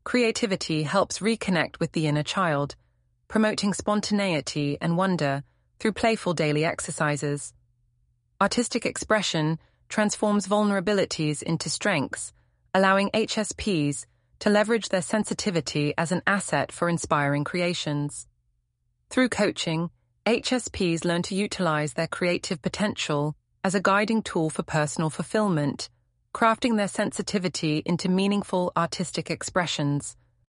creativity helps reconnect with the inner child, promoting spontaneity and wonder through playful daily exercises. Artistic expression transforms vulnerabilities into strengths, allowing HSPs to leverage their sensitivity as an asset for inspiring creations. Through coaching, HSPs learn to utilize their creative potential as a guiding tool for personal fulfillment, crafting their sensitivity into meaningful artistic expressions.